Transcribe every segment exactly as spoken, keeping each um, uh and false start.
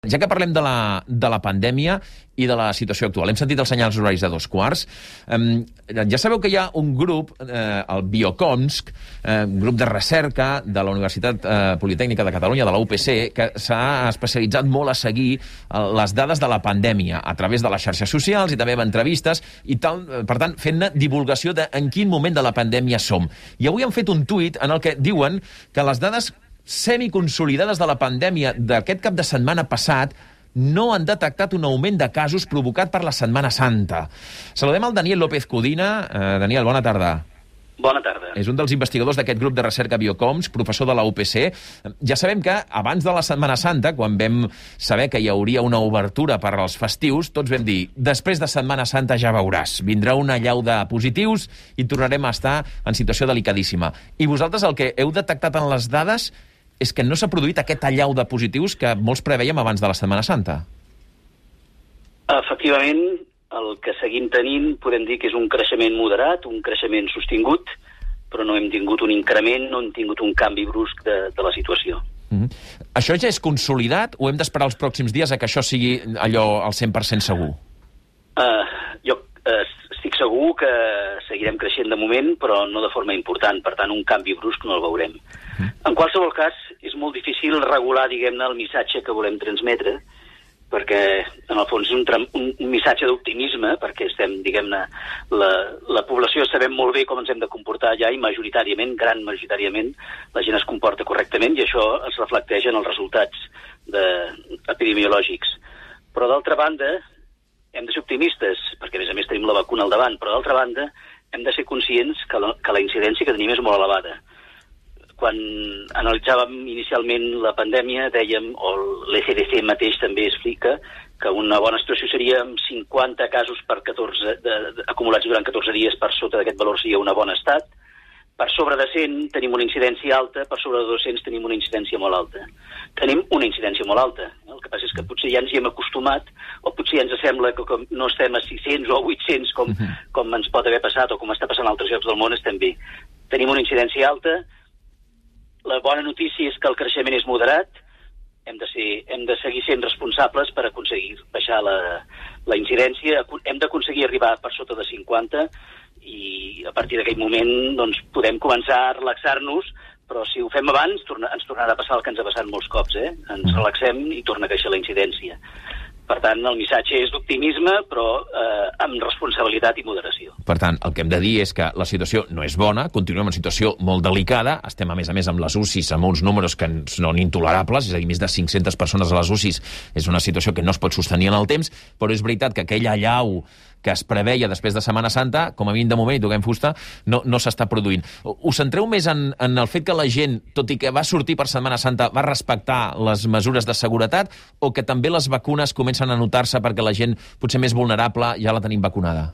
Ja que parlem de la, de la pandèmia i de la situació actual, hem sentit els senyals horaris de dos quarts. Um, ja sabeu que hi ha un grup, eh, el Biocomsk, eh, un grup de recerca de la Universitat eh, Politècnica de Catalunya, de la U P C, que s'ha especialitzat molt a seguir eh, les dades de la pandèmia a través de les xarxes socials i també amb entrevistes i tal, per tant, fent-ne divulgació de en quin moment de la pandèmia som. I avui han fet un tuit en el que diuen que les dades semiconsolidades de la pandèmia d'aquest cap de setmana passat no han detectat un augment de casos provocat per la Setmana Santa. Saludem al Daniel López Codina. Eh, Daniel, bona tarda. Bona tarda. És un dels investigadors d'aquest grup de recerca Biocomsk, professor de la U P C. Ja sabem que abans de la Setmana Santa, quan vam saber que hi hauria una obertura per als festius, tots vam dir, després de Setmana Santa ja veuràs, vindrà una allau de positius i tornarem a estar en situació delicadíssima. I vosaltres el que heu detectat en les dades és que no s'ha produït aquest allau de positius que molts preveiem abans de la Setmana Santa. Efectivament, el que seguim tenint podem dir que és un creixement moderat, un creixement sostingut, però no hem tingut un increment, no hem tingut un canvi brusc de, de la situació. Mm-hmm. Això ja és consolidat o hem d'esperar els pròxims dies a que això sigui allò al cent per cent segur? Uh, jo uh, estic segur que seguirem creixent de moment, però no de forma important. Per tant, un canvi brusc no el veurem. Mm. En qualsevol cas, és molt difícil regular, diguem-ne, el missatge que volem transmetre, perquè, en el fons, és un, tram, un, un missatge d'optimisme, perquè estem, diguem-ne, la, la població sabem molt bé com ens hem de comportar ja, i majoritàriament, gran majoritàriament, la gent es comporta correctament, i això es reflecteix en els resultats de, epidemiològics. Però, d'altra banda, hem de ser optimistes, perquè, a més a més, tenim la vacuna al davant, però, d'altra banda, hem de ser conscients que la, que la incidència que tenim és molt elevada. Quan analitzàvem inicialment la pandèmia, dèiem, o l'E C D C mateix també explica, que una bona situació seria amb cinquanta casos per catorze, de, de, acumulats durant catorze dies per sota d'aquest valor seria un bon estat. Per sobre de cent tenim una incidència alta, per sobre de dos-cents tenim una incidència molt alta. Tenim una incidència molt alta. El que passa és que potser ja ens hi hem acostumat, o potser ja ens sembla que com no estem a sis-cents o a vuit-cents, com, com ens pot haver passat, o com està passant a altres llocs del món, estem bé. Tenim una incidència alta. La bona notícia és que el creixement és moderat. Hem de, ser, hem de seguir sent responsables per aconseguir baixar la, la incidència. Hem d'aconseguir arribar per sota de cinquanta i a partir d'aquell moment doncs, podem començar a relaxar-nos, però si ho fem abans torna, ens tornarà a passar el que ens ha passat molts cops. Eh? Ens relaxem i torna a créixer la incidència. Per tant, el missatge és d'optimisme, però eh, amb responsabilitat i moderació. Per tant, el que hem de dir és que la situació no és bona, continuem en situació molt delicada, estem a més a més amb les U C Is amb uns números que són intolerables, és a dir, més de cinc-centes persones a les U C Is, és una situació que no es pot sostenir en el temps, però és veritat que aquell allau que es preveia després de Setmana Santa, com a mínim de moment, i toquem fusta, no, no s'està produint. Us centreu més en, en el fet que la gent, tot i que va sortir per Setmana Santa, va respectar les mesures de seguretat, o que també les vacunes comencen a notar-se perquè la gent potser més vulnerable ja la tenim vacunada?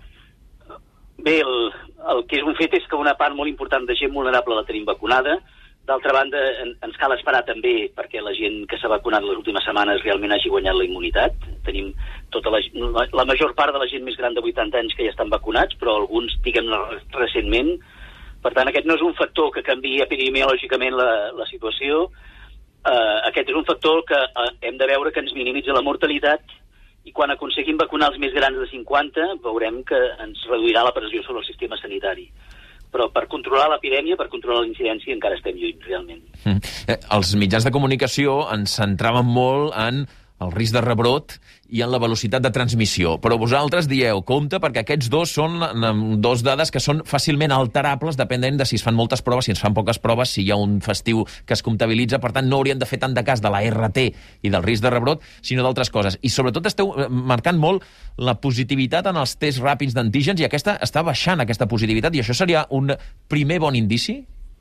Bé, el, el que és un fet és que una part molt important de gent vulnerable la tenim vacunada. D'altra banda, en, ens cal esperar també perquè la gent que s'ha vacunat les últimes setmanes realment hagi guanyat la immunitat. Tenim tota la, la major part de la gent més gran de vuitanta anys que ja estan vacunats, però alguns, diguem-ne, recentment. Per tant, aquest no és un factor que canviï epidemiològicament la, la situació. Uh, aquest és un factor que uh, hem de veure que ens minimitza la mortalitat, i quan aconseguim vacunar els més grans de cinquanta veurem que ens reduirà la pressió sobre el sistema sanitari. Però per controlar l'epidèmia, per controlar la incidència, encara estem lluny, realment. Mm. Eh, els mitjans de comunicació ens centraven molt en el risc de rebrot i en la velocitat de transmissió. Però vosaltres dieu, compte, perquè aquests dos són dos dades que són fàcilment alterables depenent de si es fan moltes proves, si es fan poques proves, si hi ha un festiu que es comptabilitza. Per tant, no haurien de fer tant de cas de la R T i del risc de rebrot, sinó d'altres coses. I sobretot esteu marcant molt la positivitat en els tests ràpids d'antígens, i aquesta està baixant, aquesta positivitat, i això seria un primer bon indici?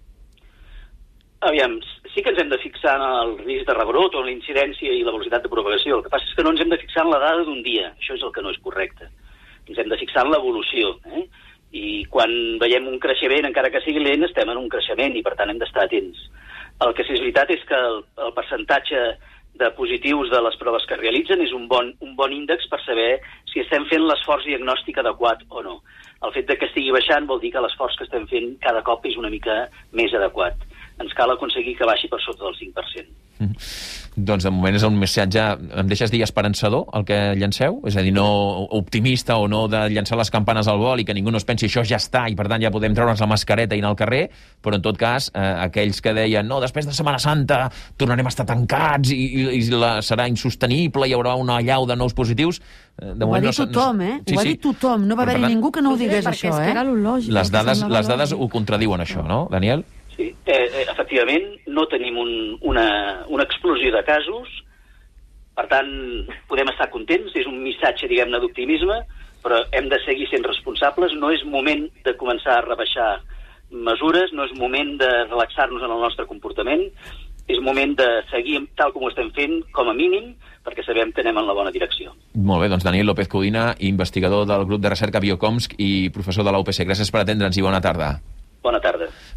Aviam, sí que ens hem de fixar en el risc de rebrot o en la incidència i la velocitat de propagació. El que passa és que no ens hem de fixar en la dada d'un dia. Això és el que no és correcte. Ens hem de fixar en l'evolució. Eh? I quan veiem un creixement, encara que sigui lent, estem en un creixement i, per tant, hem d'estar atents. El que sí que és veritat és que el, el percentatge de positius de les proves que es realitzen és un bon, un bon índex per saber si estem fent l'esforç diagnòstic adequat o no. El fet de que estigui baixant vol dir que l'esforç que estem fent cada cop és una mica més adequat. ens cal aconseguir que baixi per sota del cinc per cent. Mm. Doncs de moment és un missatge, em deixes dir esperançador, el que llanceu? És a dir, no optimista o no de llançar les campanes al vol i que ningú no es pensi això ja està i per tant ja podem treure'ns la mascareta i anar al carrer, però en tot cas, eh, aquells que deien no, després de Setmana Santa tornarem a estar tancats i, i, i la, serà insostenible, hi haurà una allau de nous positius. Eh, de ho ha dit no, tothom, eh? Sí, ho ha dit tothom, no va haver-hi ningú que no ho digués, això, eh? Les dades, les dades ho contradiuen, això, no, Daniel? Sí, eh, efectivament, no tenim un, una, una explosió de casos, per tant, podem estar contents, és un missatge, diguem-ne, d'optimisme, però hem de seguir sent responsables, no és moment de començar a rebaixar mesures, no és moment de relaxar-nos en el nostre comportament, és moment de seguir tal com ho estem fent, com a mínim, perquè sabem que anem en la bona direcció. Molt bé, doncs Daniel López Codina, investigador del grup de recerca Biocomsk i professor de la U P C. Gràcies per atendre'ns i bona tarda. Bona tarda.